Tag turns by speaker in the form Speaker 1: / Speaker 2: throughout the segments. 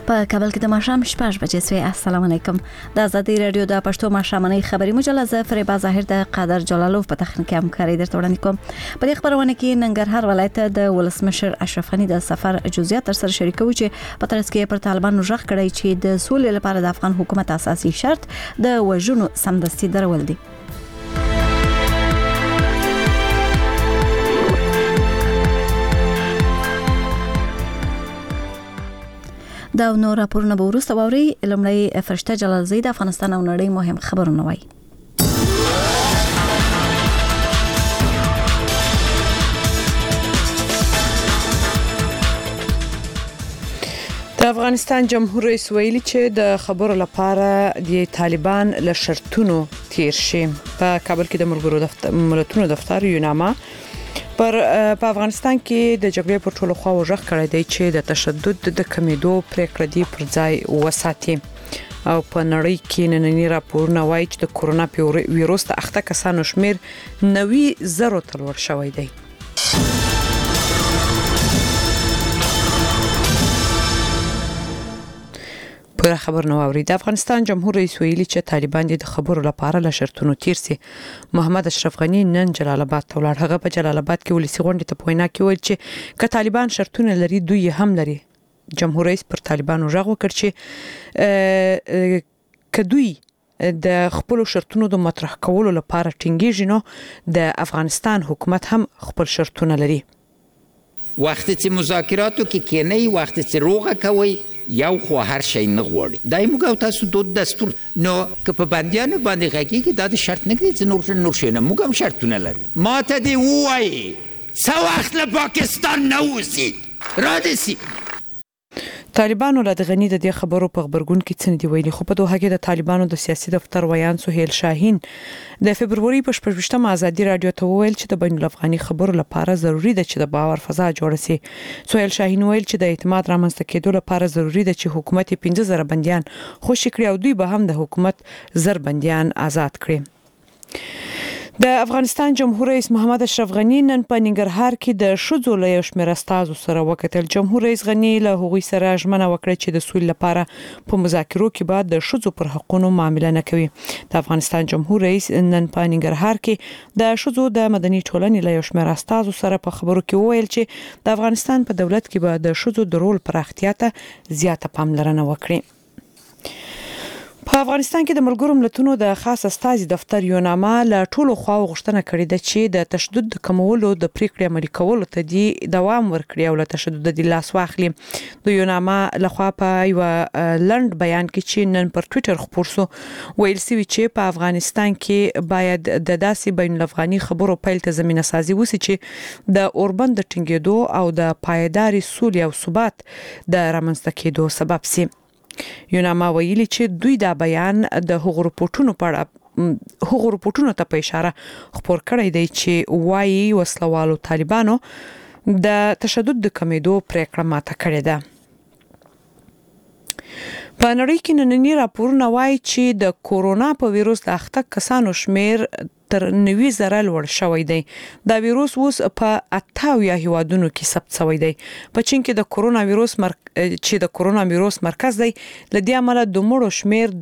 Speaker 1: په کابل کې د ماښام 6 بجې سوی. السلام علیکم. د آزادۍ رادیو د پښتو ماښامنۍ خبري مجله ز فریبا ظاهر د قادر جلالوف په تخنیکي همکاري درته وړاندې کوم. په دې خبرونه کې ننګرهار ولایت د ولسمشر اشرف غنی د سفر جزئیات تر سره شریکوي چې په ترڅ کې پر طالبانو ژغ کړی چې د سولې لپاره د افغان حکومت اساسي شرط د وژنو سمدستي درول دي. دا نور راپورونه به ورسته ووري. لمړی فرشته جلالزی د افغانستان او نړۍ مهم خبرونه وایي.
Speaker 2: د افغانستان جمهور رئیس ویلي چې د خبرو لپاره د طالبان له شرطونو تیر شي. په کابل کې د ملتونو دفتر یوناما په افغانستان کې د جګړې پر ټولو خواو ژغ کړی دی چې د تشدد د کمیدو پریکړه دی پر ځای وساتي. او په نړۍ کې نننی راپورونه وایي چې د کورونا وایروس د اخته کسانو شمیر 90,000 ته لوړ شوی دی. پر خبر نو اوري. د افغانستان جمهور رئیس ویلي چې طالبان د خبرو لپاره له شرطونو تیر سي. محمد اشرف غنی نن جلال آباد ته ولاړ. هغه په جلال آباد کې ولسی غونډه ته پوینا کې ویل چې ک طالبان شرطونه لري دوی هم لري. جمهور رئیس پر طالبانو ژغ وکړ چې ک دوی د خپل شرطونو د مطرح کولو لپاره ټینګیږي نو د افغانستان حکومت هم خپل شرطونه لري.
Speaker 3: وقتی چې مذاکراتو کې کېنی وقتی چې روغه کوي یو خو هر شي نه غوړي دای موږ تاسو د دستور نو که په بندیانو باندې غږی کې دا شرط نه کړي چې نور شي نه موږ هم شرطونه لرو. ماته دی وایي څو وخت له پاکستان نه وسی را دي سي.
Speaker 2: طالبانو له غنی د دې خبرو په خبرګون کې څه دی ویلي. خو په دوه کې د طالبانو د سیاسي دفتر ویان سهیل شاهین د فبرवरी په 28مه آزادي رادیو ته ویل چې د بین الافغاني خبرو لپاره ضروری ده چې د باور فضا جوړ شي. سهیل شاهین ویل چې د اعتماد رامنځته کېدو لپاره ضروری ده چې حکومت 15,000 بنديان خوشی کړي او دوی به هم د حکومت 1000 بنديان آزاد کړي. د افغانستان جمهور رئیس محمد اشرف غنی نن په ننګرهار کې د شذو له یو شمېر استازو سره وکتل. جمهور رئیس غنی له هغوی سره ژمنه وکړه چې د سولې لپاره په مذاکرو کې بعد د شذو پر حقوقو معامله نه کوي. د افغانستان جمهور رئیس نن په ننګرهار کې د شذو د مدني ټولنې له یو شمېر استازو سره په خبرو کې وویل چې د افغانستان په دولت کې به د شذو د رول پراختیا ته زیاته پاملرنه وکړي. په افغانستان کې د ملګرو ملتونو د خاص استازي دفتر یوناما له ټولو خواو غوښتنه کړې ده چې د تشدد د کمولو د پریکړې عملي کولو ته دی دوام ورکړي او له تشدد د لاس واخلي. د یوناما لخوا په یو لند بیان کې چې نن پر ټوئیټر خبر شو ویل سوي چې په افغانستان کې باید د داسې بین الافغاني خبرو پیل ته زمينه سازي وسی چې د اوربند د ټینګېدو او د پایداري سولې او ثبات د رامنځته کېدو سبب سي. یوناما ویلي چې دوی دا بیان د هغو رپورټونو ته په اشاره خبر کړی دی چې وایي وسلوالو طالبانو د تشدد د کمیدو پریکړه ماته کړې ده. په نړۍ کې نننی راپورونه وایي چې د کورونا په وایروس د اخته کسانو شمیر تر 90,000 لوړ شوی دی. دا وایروس اوس په 28 هیوادونو کې ثبت شوی دی. په چین کې د کورونا وایروس مرکز دی لدې عمله د مړو شمیر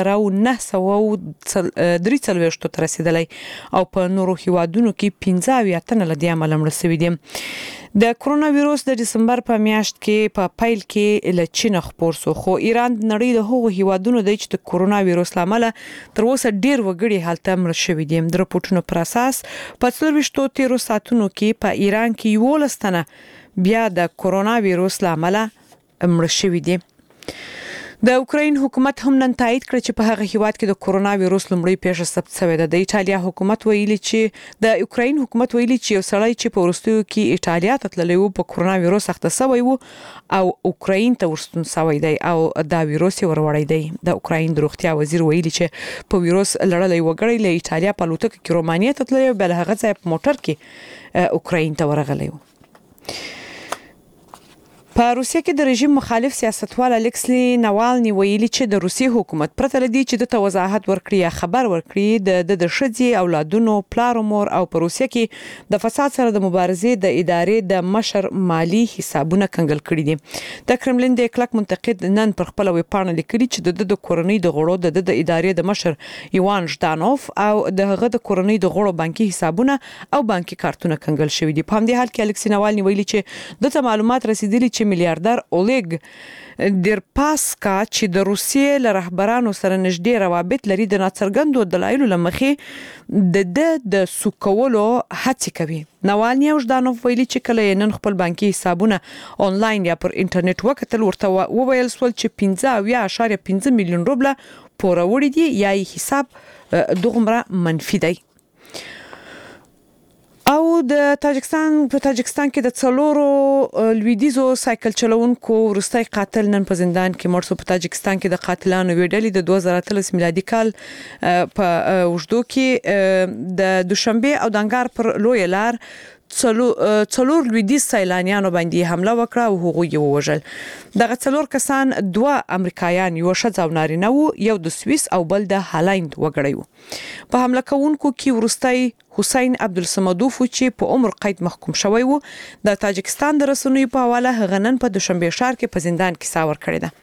Speaker 2: 2943 ته رسیدلی او په نورو هیوادونو کې 15 تنه لدې عمله مړ شوي دي. د کورونا وایروس د دسمبر په میاشت کې په پیل کې له چین خبر شو خو ایران د نړۍ د هغو هیوادونو د چې د کورونا وایروس لامل تر اوسه ډیر وګړي حالت مړ شوي دي. د رپورټونو پر اساس په 24 ساعتونو کې په ایران کې 11 تنه بیا د کورونا وایروس لامل مړ شوي دي. د اوکراین حکومت هم نن تایید کړ چې په هغه هیواد کې د کورونا وایروس لومړی پیښه ثبت شوې ده. د ایټالیا حکومت ویلي چې د اوکراین حکومت ویلي چې یو سړی چې په وروستیو کې ایټالیا ته تللی و په کورونا وایروس اخته شوی و او اوکراین ته ورستون شوی دی او دا وایروس یې وروړی دی. د اوکراین د روغتیا وزیر ویلي چې په وایروس لړلی وګړی له ایټالیا په الوتکه کې رومانیا ته تللی بل هغه ځای په موټر کې اوکراین ته ورغلی و. په روسیه کې د رژیم مخالف سیاستوال الکسی ناوالني ویلي چې د روسي حکومت پرته لدی چې د وضاحت ورکړي یا خبر ورکړي د شذي اولادونو پلار مور او په روسیه کې د فساد سره د مبارزې د ادارې د مشر مالی حسابونه کنګل کړي دي. د کرملین د کلک منتقد نن پر خپل ویبپاڼه لیکلي چې د کورنۍ د غړو د ادارې د مشر ایوان ژدانوف او دغه د کورنۍ د غړو بانکي حسابونه او بانکي کارتونه کنګل شوي دي. په همدې حال کې الکسی ناوالني ویلي چې د معلومات رسیدلي چې میلیارډر اولګ ډیرپاسکا چې د روسیې له رهبرانو سره نږدې روابط لري د ناڅرګندو دلایلو لمخې د سوکولو هڅه کوي. ناوالني او ژدانوف ویلي چې کله نن خپل بانکي حسابونه آنلاین یا پر انټرنیټ وکتل ورته وویل سول چې 15.5 میلیون روبله پوروړي دي یا حساب دغمره منفي دی. او د تاجکستان کې د څلورو لویدیزو سایکل چلوونکو ورستۍ قاتل نن په زندان کې مړ شو. په تاجکستان کې د قاتلانو ویډلې د 2013 میلادي کال په وژدو کې د دوشنبه او دانګار پر لوی لار څلور لویدیز سیلانیانو باندې حمله وکړه او هغوی یې ووژل. دغه څلور کسان دوه امریکایان یو ښځه او نارینه وو، یو د سویس او بل د هالند وګړی وو. په حمله کوونکو کې وروستی حسین عبدالصمدوف چې په عمر قید محکوم شوی وو. د تاجکستان د رسنیو په حواله هغه نن په دوشنبه ښار کې په زندان کې ساور کړی ده.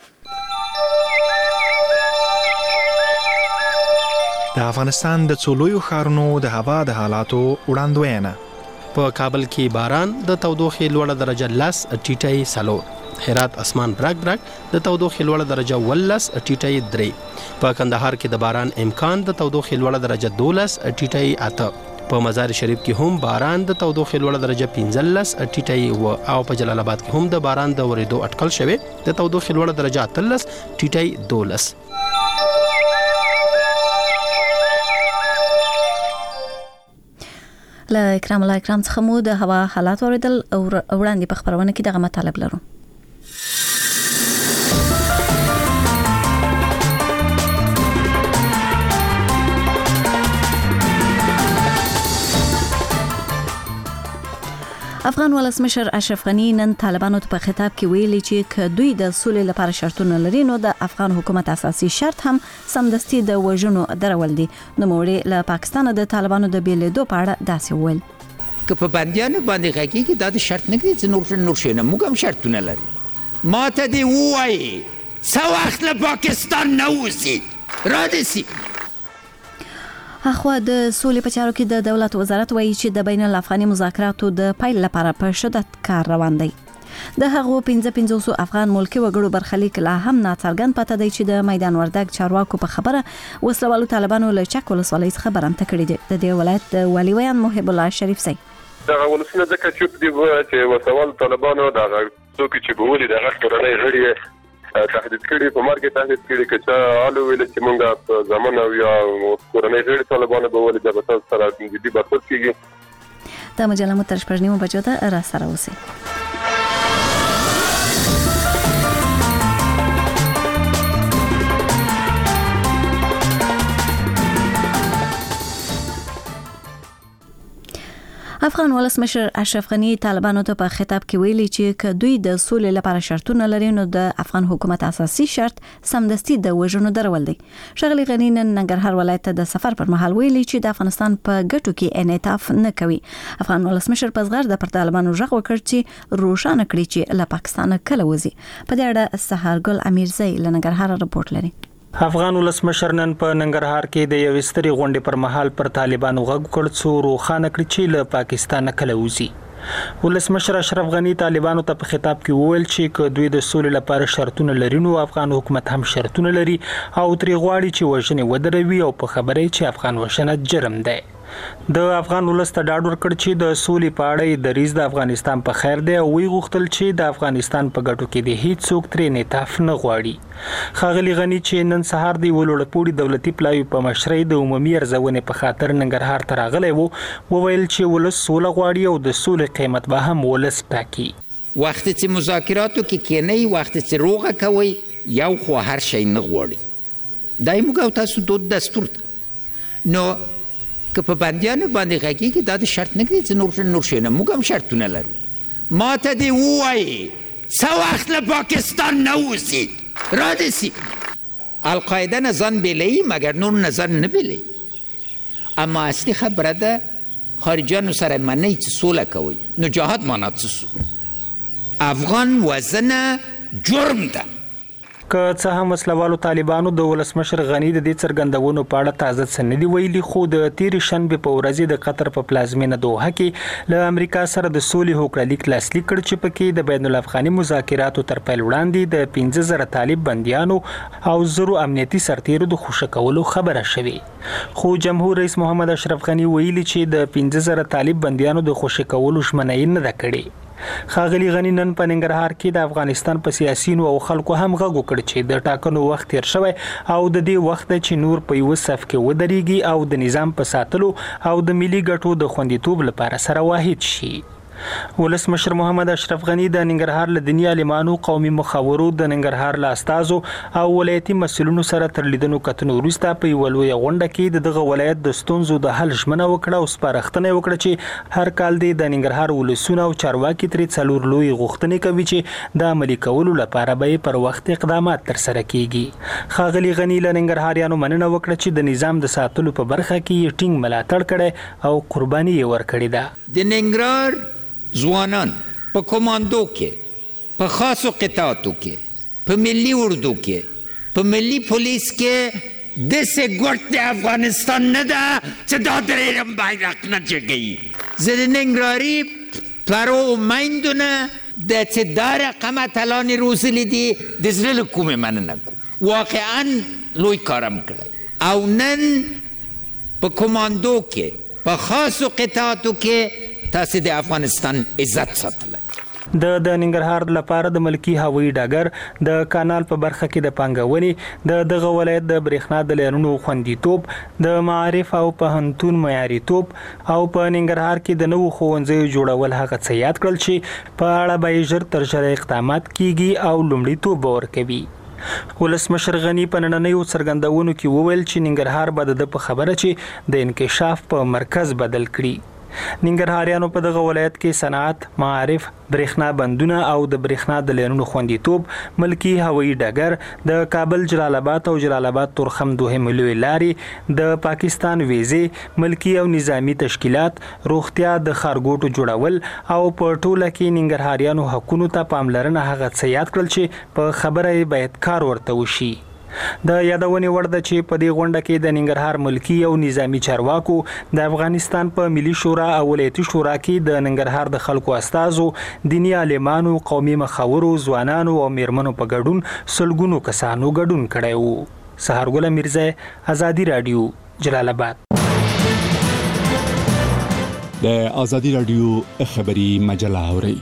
Speaker 4: د افغانستان د څلورو ښارونو د هوا د حالاتو وړاندوینه.
Speaker 5: په کابل کې باران د تودوخې لوړه درجه 10 ټیټی 4. هرات اسمان برګ د تودوخې لوړه درجه 12 ټیټی 3. په کندهار کې د باران امکان د تودوخې لوړه درجه 12 ټیټی 8. په مزار شریف کې هم باران د تودوخې لوړه درجه 15 ټیټی او په جلال آباد کې هم د باران د ورېدو اټکل شوی د تودوخې لوړه درجه 13 ټیټی 12.
Speaker 1: له اکرام څخه مو د هوا حالات اوریدل او وړاندې په خبرونه کې دغه مطالب لرو. افغان ولسمشر اشرف غنی نن طالبانو ته په خطاب کې ویلي چې دوی د سولې لپاره شرطونه لري نو د افغان حکومت اساسي شرط هم سمدستي د وژنو درول دي. نو موري له پاکستان د طالبانو د بیلیدو په اړه داسې ویل
Speaker 3: که په بندیانو باندې حقیقي دا شرط نه کوي چې نور شي نه موږ هم شرطونه لرو. ماته دی وایي څو وخت له پاکستان نه وځي را دي.
Speaker 1: اخو د سولې په چارو کې د دولت وزارت وایي چې د بین الافغاني مذاکراتو د پیل لپاره په شدت کار روان دی. د هغو 15 افغان ملکی وګړو برخلیک لا هم ناڅرګند پاتې دی چې د میدان وردګ چارواکو په خبره وسلوالو طالبانو له چک ولسوالۍ څخه برمته کړي دي. د دې ولایت والی ویان محب الله شریف سي
Speaker 6: دا ولسونه ځکه چې وسوال طالبانو دا څوک چې ګولې د هغه کورنۍ غړي تهدید کړي په مرګ تهدید کړي چې آلو ویل چې مونږه په زمانه یا کورنۍ غړي طالبانو به ولې د بساط سره دې برخورد کیږي.
Speaker 1: د مجله مو تر شپږ نیمو بجو ته را سره اوسئ. افغان ولسمشر اشرف غنی طالبانو ته په خطاب کې ویلي چې که دوی د سولې لپاره شرطونه لري نو د افغان حکومت اساسي شرط سمدستي د وژنو درول دی. شغلی غنی نن ننګرهار ولایت د سفر پر مهال ویلي چې د افغانستان په ګټو کې انعطاف نه کوي. افغان ولسمشر په زغر د طالبانو ژغ وکړ چې روښانه کړي چې له پاکستان کله وځي. په دې اړه سهارګل امیرزی له ننګرهار رپورټ لري.
Speaker 7: افغان ولسمشر نن په ننګرهار کې د یو ستري غونډې پر مهال پر طالبانو غږ کړ چې روښانه کړي چې له پاکستان کله وځي. ولسمشر اشرف غنی طالبانو ته په خطاب کې وویل چې دوی د سولې لپاره شرطونه لري نو افغان حکومت هم شرطونه لري او تری غواړي چې وژنې ودروي او په خبره چې افغان وژنه جرم دی. د افغان ولس ته ډاډ ورکړ چې د سولې په اړه د ریز د افغانستان په خیر دی او وی غوښتل چې د افغانستان په ګټو کې د هیڅ څوک ترې انعطاف نه غواړي. خاغلی غنی چې نن سهار دی ولوړپوړي دولتي پلاوی په مشرۍ د عمومي ارزونې په خاطر ننګرهار ته راغلی وو وویل چې ولس سوله غواړي او د سولې قیمت به هم ولس ټاکي.
Speaker 3: وخت چې مذاکراتو کې کېنئ وخت چې روغه کوي یو خو هر شی نه غواړي. دا موږ تاسو د دستور نو که په بندیانو باندې حقیقي دا شرط نه کوي چې نور شي نه موږ هم شرطونه لرو. ماته دی وایي څه وخت له پاکستان نه وځي را دې سي القاعده نه ځان بیلوي مګر نور نه ځان نه بیلوي. اما اصلي خبره ده خارجیانو سره منئ چې سوله کوئ نو جهاد معنا څه سو؟ افغان وژنه جرم ده.
Speaker 7: که څه هم وسلوالو طالبانو د ولسمشر غنی د دې څرګندونو په اړه تازه څه نه دی ویلي، خو د تیرې شنبې په ورځ د قطر په پلازمینه دوحه کې له امریکا سره د سولې هوکړلیک لاسلیک کړ چې پکې د بین الافغاني مذاکراتو تر پیل وړاندې د 15,000 طالب بندیانو او زرو امنیتي سرتیرو د خوشی کولو خبره شوې. خو جمهور رئیس محمد اشرف غنی ویلي چې د 15,000 طالب بندیانو د خوشی کولو ژمنه نه ده کړې. ښاغلي غنی نن په ننګرهار کې د افغانستان په سیاسيونو او خلکو هم غږ وکړ چې د ټاکنو وخت تیر شوی او د دې وخت چې نور په یو صف کې ودرېږي او د نظام په ساتلو او د ملي ګټو د خوندیتوب لپاره سره واحد شي. ولسمشر محمد اشرف غنی د ننګرهار له دنیا عالمانو، قومي مخاورو، د ننګرهار له استازو او ولایتي مسؤلینو سره تر لیدنو کتنو وروسته په یوه لویه غونډه کې دغه ولایت د ستونزو د حل ژمنه وکړه او سپارښتنه وکړه چې هر کال د ننګرهار ولسونه او چارواکي ترې 4 لوی غوښتنې کوي چې د عملي کولو لپاره به پر وخت اقدامات ترسره کیږي. ښاغلي غنی له ننګرهاریانو مننه وکړه چې د نظام د ساتلو په برخه کې ټینګ ملاتړ کړي او قرباني یې ورکړې ده.
Speaker 3: د ننګرهار ځوانان په کماندو کې، په خاصو قطعاتو کې، په ملي اردو کې، په ملي پولیس کې داسې ګوټ د افغانستان نه ده چې دا درېیم بیرغ نه جګوي. زه د ننګرهاري پلرو او میندو نه د چې دا رقمه اتلانې روزلي دي د زړه له کومې مننه کوم. واقعا لوی کارم کړی او نن په کماندو کې، په خاصو قطعاتو کې تاسو د افغانستان عزت ساتلی.
Speaker 7: د ننګرهار لپاره د ملکی هوایي ډګر د کانال په برخه کې د پانګونې دغه ولایت د برېښنا د لارونو خوندیتوب، د معارف او پوهنتون معیاریتوب او په ننګرهار کې د نوو ښوونځیو جوړول هغه څه یاد کړل چې په اړه به ژر تر ژره اقدامات کیږي او لومړیتوب ورکوي. ولسمشر غنی په نننیو څرګندونو کې وویل چې ننګرهار به د په خبره چې د انکشاف په مرکز بدل کړي. ننګرهاریانو په دغه ولایت کې صنعت، معارف، برېښنا بندونه او د برېښنا د لارونو خوندیتوب، ملکی هوایي ډګر، د کابل جلال آباد او جلال آباد تورخم دوهمې لویې لارې، د پاکستان ویزې، ملکی او نظامی تشکیلات، روغتیا، د ښارګوټو جوړول او په ټوله کې ننګرهاریانو حقونو ته پاملرنه هغه څه یاد کړل چې په خبره یې باید کار ورته وشي. د یادونې وړ ده چې په دې غونډه کې د ننګرهار ملکی او نظامی چارواکو، د افغانستان په ملي شورا او ولایتي شورا کې د ننګرهار د خلکو استازو، دینی عالمانو، قومي مخاورو، ځوانانو او میرمنو په ګډون سلګونو کسانو ګډون کړی و. سهارګل میرزا، آزادی رادیو، جلال آباد.
Speaker 8: د آزادی رادیو خبری مجله اوري.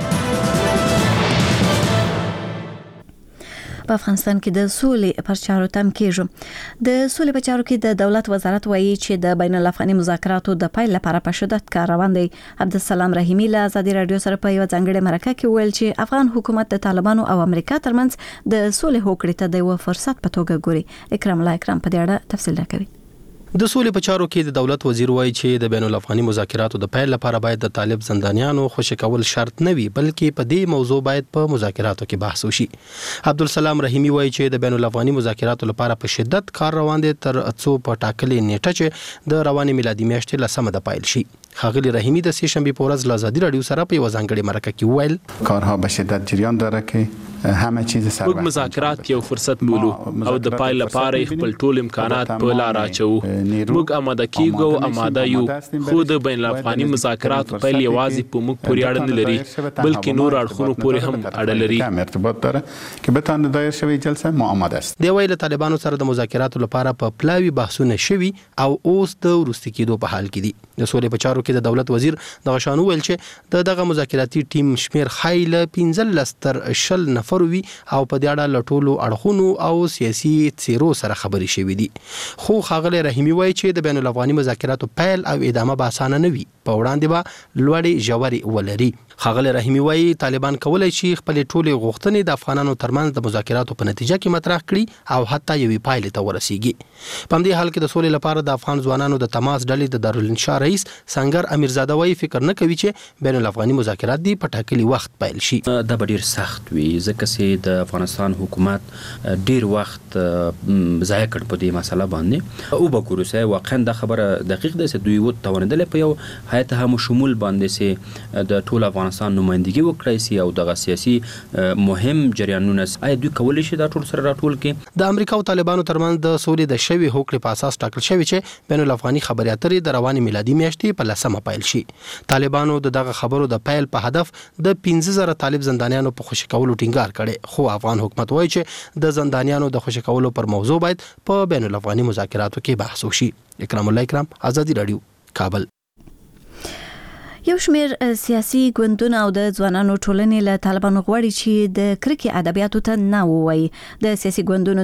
Speaker 1: په افغانستان کې د سولې پر چارو تم کېږي. د سولې په چارو کې د دولت وزارت وایي چې د بین الافغاني مذاکراتو د پیل لپاره په شدت کار روان دی. عبدالسلام رحیمی له آزادي رادیو سره په یو ځانګړي مرکه کې ویل چې افغان حکومت د طالبانو او امریکا ترمنځ د سولې هوکړې ته د یو فرصت په توګه ګوري. اکرام الله اکرام په دې اړه تفصیل راکوي.
Speaker 5: د سولې په چارو کې د دولت وزیر وایي چې د بین الافغاني مذاکراتو د پیل لپاره باید د طالب زندانیانو خوشی کول شرط نه وي، بلکې په دې موضوع باید په مذاکراتو کې بحث وشي. عبدالسلام رحیمی وایي چې د بین الافغاني مذاکراتو لپاره په شدت کار روان دي تر څو په ټاکلې نیټه چې د روانې میلادي میاشتې لسمه د پیل شي. ښاغلي رحیمی د سې شنبې په ورځ له آزادي رادیو سره په یو ځانګړي مرکه کې وویل
Speaker 9: کارها به شدت جریان داره که همه چیز سر وخت
Speaker 10: مذاکرات یو فرصت بولو او د پای لپاره خپل ټول امکانات په لار اچو. موږ آماده کیږو، آماده یو، خو د بین الافغاني مذاکراتو پیل یوازې په موږ پورې اړه نه لري، بلکې نور اړخونو پورې هم اړه لري.
Speaker 9: ارتباط داره که بتونه دایر شوی جلسه ما آماده است.
Speaker 5: دی ویل طالبانو سره د مذاکراتو لپاره په پلاوی بحثونه شوي او اوس د وروستي کېدو په حال کې دي. د سولې په چارو کې د دولت وزیر دغه شانو ویل چې دغه مذاکراتي ټیم شمیر خایل 15 تر 20 نفر وي او په دې اړه لټولو اړخونو او سیاسي څیرو سره خبرې شوې دي. خو ښاغلی رحیمی وایي چې د بین الافغاني مذاکراتو پیل او ادامه به اسانه نه وي. په وړاندې به لوړې ژورې ولري. ښاغلی رحیمي وایي طالبان کولی شي خپلې ټولې غوښتنې د افغانانو ترمنځ د مذاکراتو په نتیجه کې مطرح کړي او حتی یوې پایلې ته ورسیږي. په همدې حال کې د سولې لپاره د افغان ځوانانو د تماس ډلې د دارالانشا رئیس سنگر امیرزاده وایي فکر نه کوي چې بین الافغاني مذاکرات دي په ټاکلي وخت پیل شي.
Speaker 11: دا به ډیر سخت وي ځکه چې د افغانستان حکومت ډیر وخت ضایع کړ په دې مسله باندې او به ګورو واقعا دا خبره دقیق ده چې دوی توانیدل په یو هیئت هم شمول باندې چې د ټول افغانستان نمائندګي وکړي سي او د سیاسي مهم جریانونه آیا دوی کولی شي دا ټول سره راټول کړي.
Speaker 5: د امریکا او طالبانو ترمنځ د سولې د شوي هوکړې په اساس ټاکل شوی چې بین الافغاني خبري اترې د روانې میلادي میاشتې په 10 پیل شي. طالبانو دغه خبرو د پیل په هدف د 15000 طالب زندانیانو په خوشی کولو ټینګار کړي، خو افغان حکومت وایي چې د زندانیانو د خوشی کولو پر موضوع باید په بین الافغاني مذاکراتو کې بحث وشي. اکرام الله اکرام، آزادی رادیو، کابل.
Speaker 1: یو شمېر سیاسي ګوندونه او د ځوانانو ټولنې له طالبانو غواړي چې د کرکې ادبیاتو ته نه ووایي. د سیاسي ګوندونو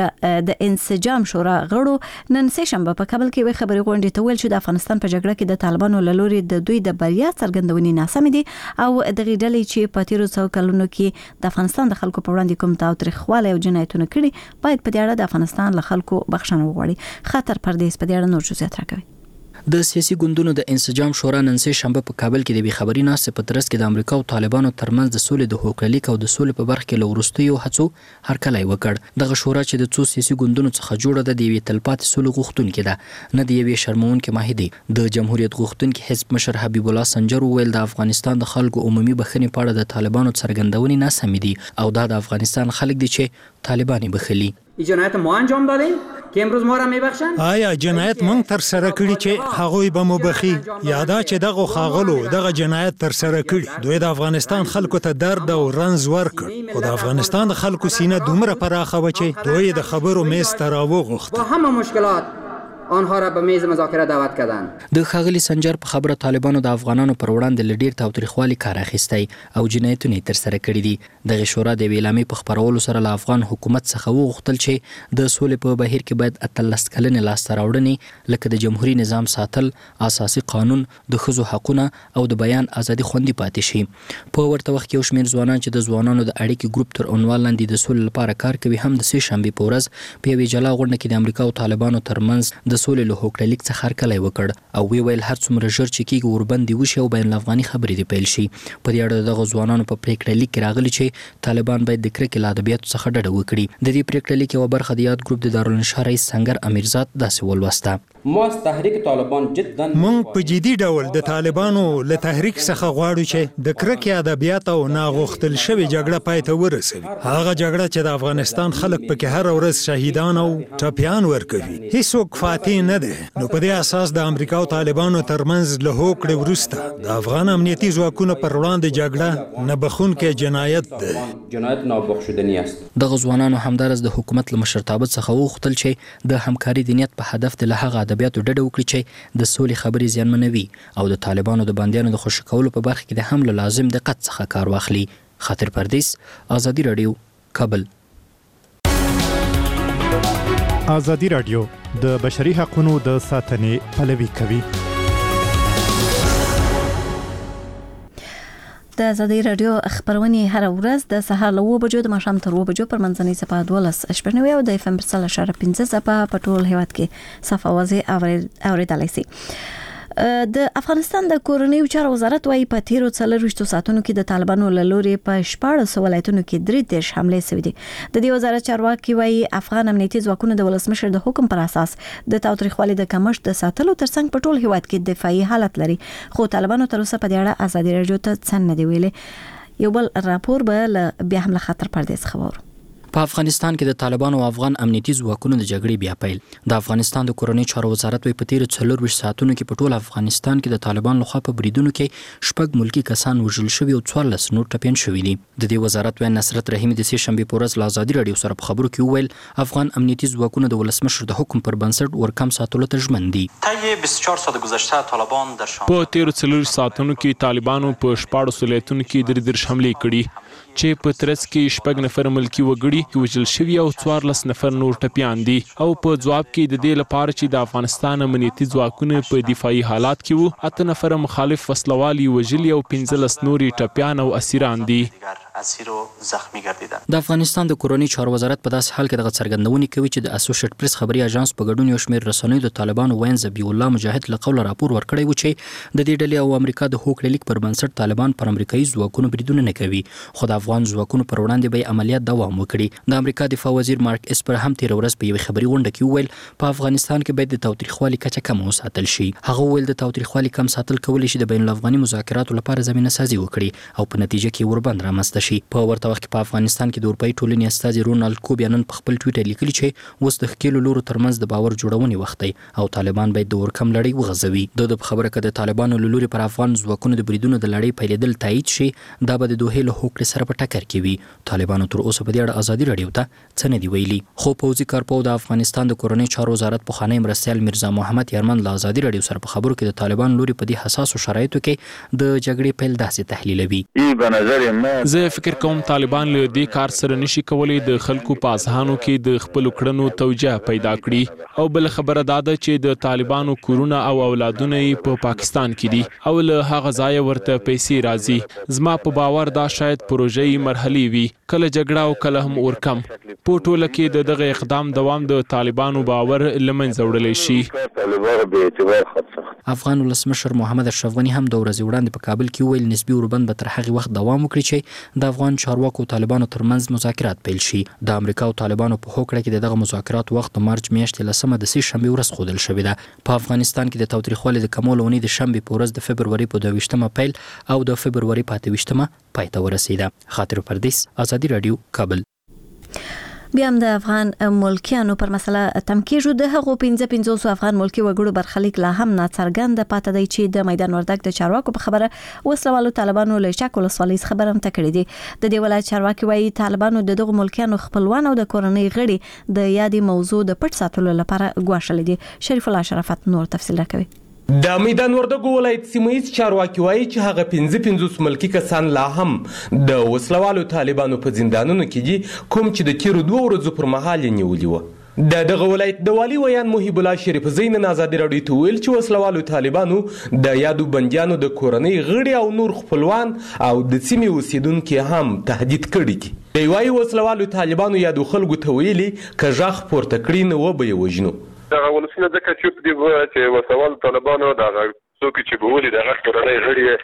Speaker 1: د انسجام شورا غړو نن سه شنبه په کابل کې وی خبري غونډې ته ویل چې د افغانستان په جګړه کې د طالبانو له لوري د دوی د بریا څرګندونې ناسم دي او د غیډلې چې په تیرو څو کلونو کې د افغانستان د خلکو په وړاندې کوم تاوتریخواله او جنایتونه کړي باید په دې اړه د افغانستان له خلکو بخښنه وغواړي. خاطر پردیس په دې اړه نور جزئیات راکوي.
Speaker 12: د سیاسي ګوندونو د انسجام شورا نن سه شنبه په کابل کې د بي خبري ناسې په ترڅ کې د امریکا او طالبانو ترمنځ د سولې د هوکړلیک او د سولې په برخه کې لورستیو هڅو هرکلی وکړ. دغه شورا چې د څو سیاسي ګوندونو څخه جوړه ده د یوې تلپاتې سولې غوښتونکې ده، نه د یوې شرمونکې ماهیدي. د جمهوریت غوښتونکي حزب مشر حبیب الله سنجر وویل د افغانستان د خلکو عمومي بخښنې په اړه د طالبانو څرګندونې ناسمې دي او دا د افغانستان خلک دي چې طالبان بخښلي.
Speaker 13: جنایت ما انجام دادیم که امروز ما را میبخشن؟
Speaker 14: آیا جنایت مونږ تر سره کړی چې هغوی به مو بخي؟ یادا چې دغه خاغلو دغه جنایت تر سره کړی دوی د افغانستان خلکو ته درد او رنز ورکړ، خو د افغانستان د خلکو سینه دومره پراخه و چې دوی د خبرو میز ته راوغوښت.
Speaker 13: با همه مشکلات آنها را به میز مذاکره دعوت کردند.
Speaker 12: د ښاغلي سنجر په خبره طالبانو د افغانانو پر وړاندې له ډیر تاوتریخوالي کار اخیستی او جنایتونه تر سره کړي دي. دغه شورا د اعلامیې په خبرولو سره له افغان حکومت څخه وغوښتل چې د سولې په بهیر کې باید 18 کلنې لاسته راوړنې لکه د جمهوریت نظام ساتل، اساسي قانون، د ښځو حقونه او د بیان ازادي خوندي پاتې شي. په ورته وخت کې یو شمېر ځوانان چې د ځوانانو د اړیکې ګروپ تر عنوان لاندې د سولې لپاره کار کوي هم د سه شنبې په ورځ په یوې جلا غونډه کې د امریکا او طالبانو ترمنځ د سولې له هوکړلیک څخه هرکلی وکړ او وی ویل هر څومره ژر چې کېږي وربندې وشي او بین الافغاني خبرې دې پیل شي. په دې اړه دغه ځوانانو په پریکړه لیک کې راغلي چې طالبان باید د کرکې له ادبیاتو څخه ډډه وکړي. د دې پریکړه لیک یوه برخه د یاد ګروپ د دارالانشا رئیس سنگر امیرزاد داسې ولوسته.
Speaker 13: ما از تحریک طالبان جدا
Speaker 14: مونږ په جدي ډول د طالبانو له تحریک څخه غواړو چې د کرکې ادبیات او ناغوښتل شوی جګړه پای ته ورسوي. هغه جګړه چې د افغانستان خلک پکې هر ورځ شهیدان او ټپیان ورکوي هیڅوک فاتح نه دی. نو په دې اساس د امریکا او طالبانو ترمنځ له هوکړې وروسته د افغان امنیتي ځواکونو پر وړاندې جګړه نه بخښونکی جنایت دی.
Speaker 13: جنایت نابخښودنی است.
Speaker 12: دغه ځوانانو همدارس د حکومت له مشرتابه څخه وغوښتل چې د همکاري د نیت په هدف د له هغه ادبیاتو ډډه وکړي چې د سولې خبرې زیانمنوي او د طالبانو د بندیانو د خوشي کولو په برخه کې د هم له لازم دقت څخه کار واخلي. خاطر پردیس، آزادی رادیو، کابل.
Speaker 15: آزادی رادیو د بشري حقوقو د ساتنې پلوي کوي.
Speaker 1: د آزادی رادیو خبرونه هر ورځ د سهار له 9 بجو د ماښام تر 9 بجو پر منځنۍ صفه 12:15 او د FM 100.5 صفه په ټول هیواد کې صفه واضح اوریدلای شي. د افغانستان د کورنیو چارو وزارت وايي په تیرو 24 ساعتونو کې د طالبانو له لوري په 14 ولایتونو کې 3 حملې شوې دي. د دې وزارت چارواکي وايي افغان امنیتي ځواکونو د ولسمشر د حکم پر اساس د تاوتریخوالي د کمښت د ساتلو ترڅنګ په ټول هیواد کې دفاعي حالت لري، خو طالبانو تر اوسه په دې اړه آزادي رادیو ته څه نه دی ویلي. یو بل راپور به بیا هم له خطر پردیس خبر.
Speaker 12: په افغانستان کې د طالبانو او افغان امنیتي ځواکونو د جګړې بیا پیل. د افغانستان د کورنیو چارو وزارت په تیرو 24 ساعتونو کې په ټول افغانستان کې د طالبانو لخوا په بریدونو کې 6 ملکی کسان وژل شوي او 14 نور ټپیان شوي دي. د دې وزارت وین نصرت رحیمی د سه شنبې په ورځ له آزادي رادیو سره په خبرو کې وویل افغان امنیتي ځواکونو د ولسمشر د حکم پر بنسټ ورکم ساتلو ته ژمن دي.
Speaker 10: په تیرو 24 ساعتونو کې طالبانو په 14 ولایتونو کې 3 حملې کړي چې په ترڅ کې 6 نفر ملکی وګړي وژل شوي او 14 نفر نور ټپیان دي او په جواب کې د دې لپاره چې د افغانستان امنیتي ځواکونه په دفاعي حالات کې وو 8 نفر مخالف وسلوالي وژلي او 15 نوري ټپیان او اسیران دي.
Speaker 12: د افغانستان د کورنۍ چارو وزارت په داسې حال کې د څرګندونې کوي چې د اسوسییټ پریس خبري اژانس په ګډون یو شمېر رسنیو د طالبانو وین ذبیح الله مجاهد له قوله راپور ورکړی و چې د دې ډلې او امریکا د هوکړې لیک پر بنسټ طالبان پر امریکایي ځواکونو بریدونه نه کوي خو د افغان ځواکونو پر وړاندې به عملیات دوام وکړي. د امریکا دفاع وزیر مارک اسپر هم تیر ورځ په یوه خبري غونډه کې وویل په افغانستان کې باید د تاوتریخوالي کچه کم وساتل شي. هغه وویل د تاوتریخوالي کم ساتل کولی شي د بین الافغاني مذاکراتو لپاره زمینه سازي وکړي او په نتیجه کې وربند رامنځته شي. په ورته وخت په افغانستان کې د اروپאי ټولنې استازي رونالد کوبیانن په خپل ټویټر لیکلي چې اوس د ښکېلو لورو ترمنځ د باور جوړونې وخت دی او طالبان باید د ورکم لړۍ وغځوي. د خبره کده طالبانو له لوري پر افغان ځواکونو د بریدونو د لړۍ پیلېدل تایید شي دا به د دوحې له هوکړې سره په ټکر کې وي. طالبانو تر اوسه په دې اړه ازادي راډیو ته څه نه دی ویلي خو پوځي کارپو د افغانستان د کورنۍ چارو وزارت پخوانی مرستیال میرزا محمد یارمن له ازادي راډیو سره په خبرو کې د طالبان لوري په دې حساسو شرایطو کې د جګړې پیل داسې تحلیلوي.
Speaker 10: زه فکر کوم طالبان له دې کار سره نشي کولای د خلکو په اذهانو کې د خپل کړنو توجه پیدا کړي او بل خبره دا ده چې د طالبانو کورونه او اولادونه په پاکستان کې دي او له هغه ځای ورته پیسې راځي. زما په باور دا شاید پروژې مرحلي وي کله جګړه او کله هم ورکم. په ټوله کې دغه اقدام دوام د طالبانو باور لمنځه وړلی شي.
Speaker 12: افغان ولسمشر محمد اشرف غنی هم د ورځې وړاندې په کابل کې ویل نسبی اوربند به تر هغه وخت دوام وکړي چې د افغان چارواکو طالبانو ترمنځ مذاکرات پیل شي. د امریکا او طالبانو په هوکړه کې دغه مذاکرات وخت د مارچ میاشتې لسمه د سې شنبه ورځ ښودل شوې ده. په افغانستان کې د تاوتریخوالي د کمولو ونې د شنبه په ورځ د فبروري په 22مه پیل او د فبروري په 28مه پای ته ورسیده. خاطر پردیس ازادي رادیو کابل.
Speaker 1: بیا هم د افغان ملکیانو پر مسله تم کېږو. د هغو 55 افغان ملکی وګړو برخلیک لا هم ناڅرګند پاتې دی چې د میدان وردګ د چارواکو په خبره وسلوالو طالبانو له چک ولسوالۍ خبر هم تکړه دي. د دې ولایت چارواکي وایي طالبانو د دغه ملکیانو خپلوان او د کورنۍ غړي د یادې موضوع د پټ ساتلو لپاره غواړل دي. شریف الله شرافت نور تفصیل راکوي.
Speaker 16: د میدان وردګو ولایت سیمه‌یز چارواکي وایي چې هغه 55 ملکی کسان لا هم د وسلوالو طالبانو په زندانونو کې دي کوم چې د تیرو 2 ورځو پر مهال نیولي وو. د دغه ولایت د والی ویان محیب الله شریف زین آزادي راډیو ته ویل چې وسلوالو طالبانو د یادو بندیانو د کورنۍ غړي او نور خپلوان او د سیمې اوسیدونکو هم تهدید کړي دي. دی وایي وسلوالو طالبانو یادو خلکو ته ویلي که غاښ پورته کړي نو به یې وژنو.
Speaker 6: دغه ولسونه ځکه چوپ دي چې وسوال طالبانو دغه څوک چې به ولي دغه کورنۍ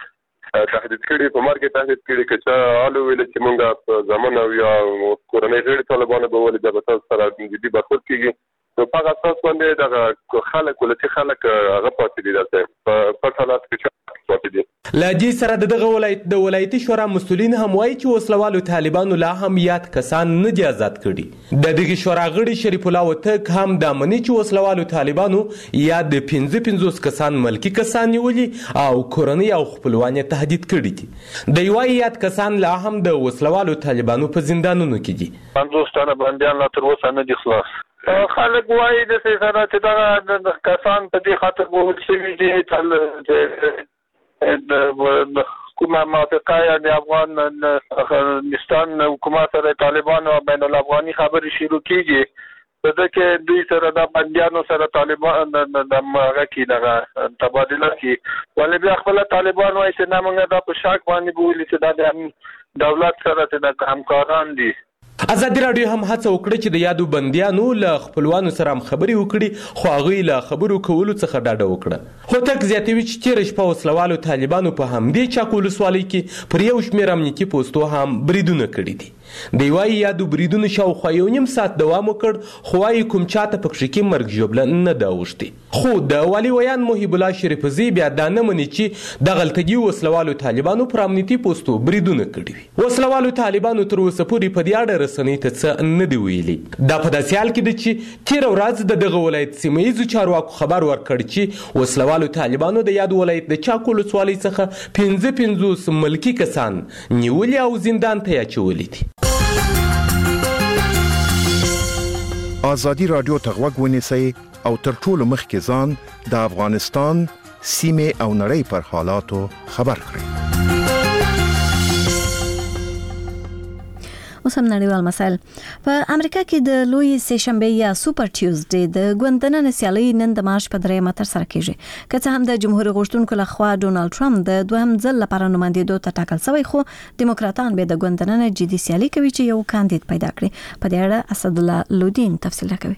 Speaker 6: غړي تهدید کړي په مرګ تهدید کړي که څه حال ویل چې موږ په زمون او یا کورنۍ غړي طالبانو به ولي د تاسو سره جدي برخورد کیږي نو په اساس باندې دغه خلک ولته خلک هغه پاتې دي دلته په حالات کې پاتې دي.
Speaker 16: لا دې سره دغه ولایت د ولایتي شورا مسؤلین هم وایي چې وسلوالو طالبانو لا هم یاد کسان نه دي آزاد کړي. د دغه شورا غړي شریف الله وتک هم د منی چې وسلوالو طالبانو یاد د 55 کسان ملکی کسان نیولي او کورنۍ او خپلوان تهدید کړي دي. د یوای یاد کسان لا هم د وسلوالو طالبانو په زندانونو کې دي.
Speaker 6: 50 تنه بندیان لا تر اوسه نه دي خلاص. خلک وایي د سره چې دا کسان په دې خاطر وو چې د کومه موافقه د افغانستان حکومت سره طالبانو بین الافغاني خبرې شروع کیږي په دغه کې دوی سره د بندیانو سره طالبان د هغه کې دغه تبادله کی ولې بیا خپل طالبان وایي چې نه موږ دا په شک باندې بولی چې دا د دولت سره د همکاران دي.
Speaker 16: ازادي راډیو هم هڅه وکړه چې د یادو بندیانو له خپلوانو سره هم خبرې وکړي خو هغوی له خبرو کولو څخه ډاډه وکړه. هوتک زیاتوي چې تېره شپه وسلوالو طالبانو په همدې چک ولسوالۍ کې پر یو شمېر امنیتي پوستو هم بریدونه کړي دي. دی وایي یادو بریدونو شاوخوا 1.5 ساعت دوام وکړ خو وایي کوم چاته په کښې کې مرګ ژوبله نه ده اوښتې. خو د والي ویان محیب الله شریفزی بیا دا نه مني چې دغلتګي وسلوالو طالبانو پر امنیتي پوستو بریدونه کړي وي. وسلوالو طالبانو تر اوسه پورې په دې اړه رسنۍ ته څه نه دي ویلي. دا په داسې حال کې ده چې تېره ورځ د دغه ولایت سیمهیزو چارواکو خبر ورکړ چې وسلوالو طالبانو د یاد ولایت د چاک ولسوالۍ څخه 55 ملکي کسان نیولي او زندان ته اچولي دي.
Speaker 17: ازادي رادیو ته غوږ ونیسئ او تر ټولو مخکې ځان د افغانستان سیمې او نړۍ پر حالاتو خبر کړئ.
Speaker 1: اوس هم نړیوال مسایل. په امریکا کې د لوی سهشنبه یا سوپر ټیوزډے د ګوندنن سیالي نن د مارچ په 3 تر سره کیږي. که څه هم د جمهوریت غوښتونکو لخوا ډونالد ټرمپ د دوهم ځل لپاره نمائندګۍ ته ټاکل شوی، خو دیموکراتان به د ګوندنن جدي سیالي کوي چې یو کاندید پیدا کړي. په دې اړه اسدالله لودین تفصیل راکوي.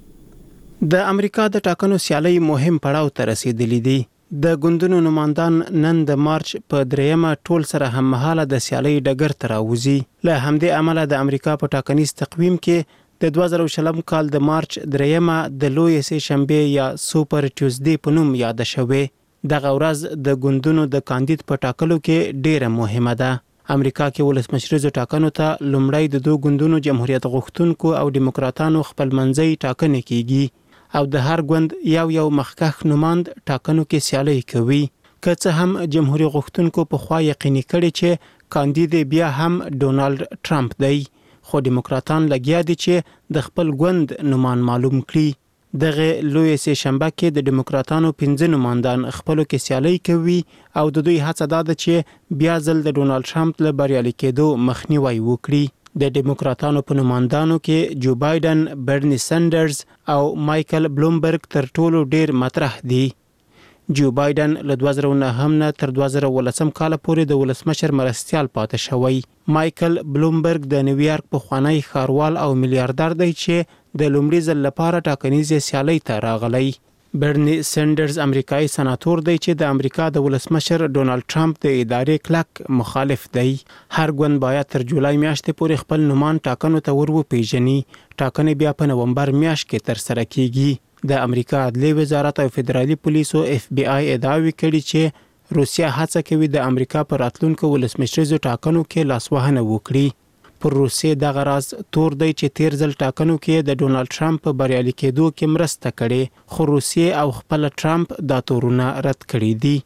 Speaker 5: د امریکا د ټاکنو سیالي مهم پړاو ته رسیدلې دي. د ګوندونو نمائندان نن د مارچ په 3 ټول سره هم مهاله د سیالي ډګر ته راوځي. له همدې عمله د امریکا په ټاکنیز تقویم کې د 2020 کال د مارچ 3 د لوی سهشنبه یا سوپر ټیوزډے په نوم یاد شوه. دغه ورځ د ګوندونو د کاندید په ټاکلو کې ډیره مهمه ده. امریکا کې ولسمشریزو ټاکنو ته لومړی د دوه ګوندونو جمهوریت غوښتونکو او دیموکراتانو خپلمنځي ټاکنې کیږي او د هر ګوند یو مخکښ نماند ټاکنو کې سیالي کوي. که څه هم جمهوریت غوښتونکو په خوا یقیني کړي چې کاندید بیا هم ډونالد ټرمپ دی، خو دیموکراتان لګیا دي چې د خپل ګوند نومان معلوم کړي. دغه لوی سهشنبه کې د دیموکراتانو 15 نمایندان خپلو کې سیالي کوي او د دوی هڅه ده چې بیا ځل د ډونالد ټرمپ له بریالي کېدو مخنیوي وکړي. د دیموکراتانو په نمایندانو کې جو بایدن، برنی سندرز او مایکل بلومبرګ تر ټولو ډیر مطرح دي. جو بایدن له 2009 نه تر 2018 کال پورې د ولسمشر مرستیال پاتې شوی. مایکل بلومبرګ د نیویارک پخوانی ښاروال او میلیاردر دی چې د لومړي ځل لپاره ټاکنیزې سیالۍ ته راغلی. برنی سندرز امریکایي سناتور دی چې د امریکا د ولسمشر ډونالد ټرمپ د ادارې کلک مخالف دی. هر ګوند باید تر جولای میاشتې پورې خپل نومان ټاکنو ته وروپیژني. ټاکنې بیا په نومبر میاشت کې تر سره کیږي. د امریکا عدلیې وزارت او فدرالي پولیسو FBI ادعاوې کړي چې روسیا هڅه کوي د امریکا پر راتلونکو ولسمشریزو ټاکنو کې لاسوهنه وکړي. پر روسیې دغه راز تور دی چې تیر ځل ټاکنو کې د ډونالد ټرمپ په بریالي کېدو کې مرسته کړې، خو روسیې او خپل ټرمپ دا تورونه رد کړي دي.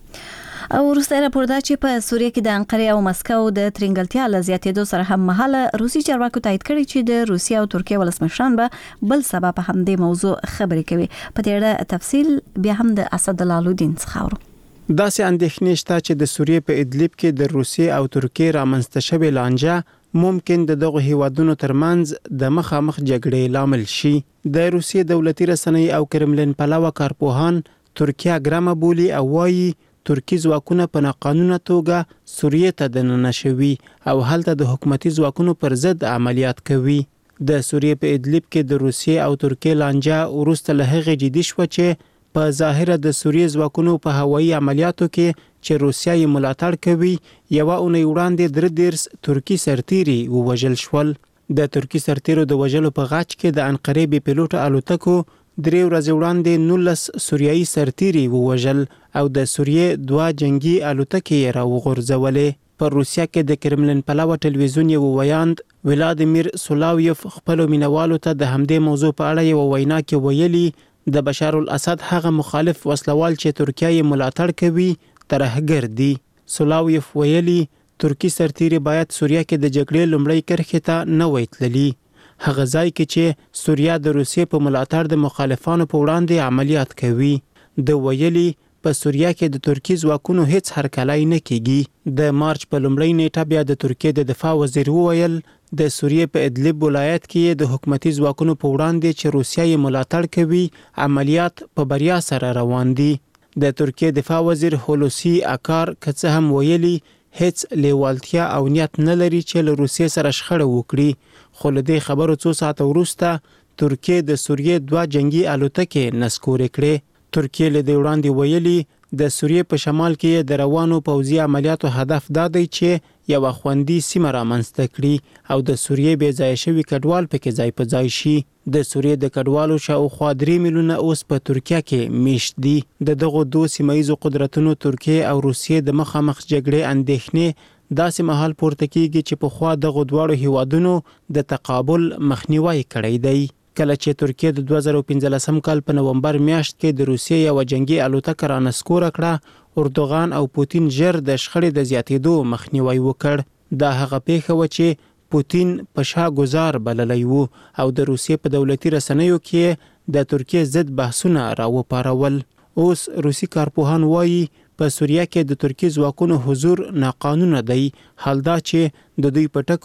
Speaker 1: او وروسته راپور دا چې په سوریه کې د انقره او مسکو د ترنګلتیا له زیاتېدو سره هم مهاله روسي چارواکو تایید کړی چې د روسیې او ترکیه ولسمشران به بل سبا په همدې موضوع خبرې کوي. په دې اړه تفصیل بیا هم د اسدالله لودین څخه اورو.
Speaker 5: داسې اندېښنې شته چې د سوریې په ادلب کې د روسیې او ترکیې رامنځته شوې لانجه ممکن د دغه هیوادونو ترمنځ د مخامخ جګړې لامل شي. د روسیې دولتي رسنۍ او کرملین پلوه کارپوهان ترکیه ګرامه بولي او وایي ترکی ځواکونه په ناقانونه توګه سوریې ته دننه شوي او هلته د حکومتي ځواکونو پر ضد عملیات کوي. د سوریې په ادلب کې د روسیې او ترکیې لانجه وروسته له هغې جدي شوه چې په ظاهره د سوریې ځواکونو په هوایي عملیاتو کې چې روسیا یې ملاتړ کوي یوه اونۍ وړاندې 33 ترکی سرتیري ووژل شول. د ترکی سرتیرو د وژلو په غاچ کې د انقرې بې پیلوټه الوتکو 3 ورځې وړاندې 19 سوریایي سرتیري ووژل او د سوریې 2 جنگي الوتکې یې راوغورځولې. پر روسیا کې د کرملین پلوه ټلویزیون یو ویاند ولادیمیر سولاویف خپل مینوالو ته د همدې موضوع په اړه یو وینا کې ویلي د بشار الاسد هغه مخالف وسلوال چې ترکیه یې ملاتړ کوي ترهګر دي. سولاویف ویلي ترکی سرتیري باید سوریه کې د جګړې لومړی کرښې ته نه وای تللي، هغه ځای کې چې سوریه د روسیې په ملاتړ د مخالفانو په وړاندې عملیات کوي. د ویلي په سوریه کې د ترکی ځواکونو هیڅ هرکلی نه کیږي. د مارچ په لومړۍ نیټه بیا د ترکیې د دفاع وزیر وویل د سوریې په ادلب ولایت کې د حکومتي ځواکونو په وړاندې چې روسیه یې ملاتړ کوي عملیات په بریا سره روان دي. د ترکیې دفاع وزیر هولوسی اکار که څه هم ویلي هیڅ لیوالتیا او نیت نه لري چې له روسیې سره شخړه وکړي، خو له دې خبرو څو ساعته وروسته ترکیې د سوریې 2 جنگي الوتکې نسکورې کړې. ترکیې له دې وړاندې ویلي د سوریې په شمال کې د روانو پوځي عملیاتو هدف دا دی چې یو خوندي سیمه رامنځته کړي او د سوریې بې ځای شوي کډوال پکې ځای په ځای شي. د سوریې د کډوالو شاوخوا 3 میلیونه اوس په ترکیه کې میشت دي. د دغو 2 سیمایي قدرتونو ترکیه او روسیې د مخامخ جګړې اندېښنې داسې مهال پورته کیږي چې په خوا دغو دواړو هیوادونو د تقابل مخنیوي کړی دی. کله چې ترکیه د 2015 کال په نومبر میاشت کې د روسیې یو جنگي الوتکه رانسکوره کړه، اردوغان او پوتین ژر د شخړې د زیاتېدو مخنیوي وکړ. دا هغه پیښه و چې پوتین په شا گذار بللی وو او د روسیې په دولتي رسنیو کې د ترکیه ضد بحثونه راوپارول. اوس روسي کارپوهان وایي په سوریه کې د ترکی ځواکونو حضور ناقانونه دی، حال دا چې د دوی په ټکو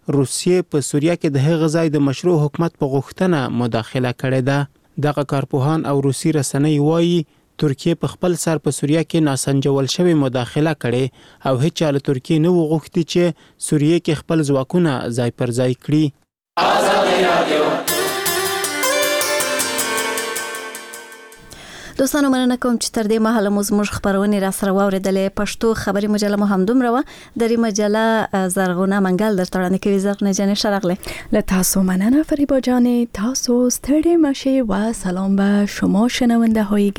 Speaker 18: روسیې په سوریه کې د هغه ځای د مشروع حکومت په غوښتنه مداخله کړې ده. دغه کارپوهان او روسي رسنۍ وایي ترکیه په خپل سر په سوریه کې ناسنجول شوی مداخله کړي او هیڅ چا له ترکیه نه وغوښتي چې سوریه کې خپل ځواکونه ځای پر ځای کړي.
Speaker 1: دوستانو مننه کوم چې تر دې مهاله مو زموږ خبرونه را سره واوریدلې. پښتو خبري مجله مو هم دومره و. درې مجله زرغونه منګل درته وړاندې کوي. زرغونه جان شرغله
Speaker 19: له تاسو مننه فریبا جان. تاسو ستړي مشي و سلام به شما شنونده های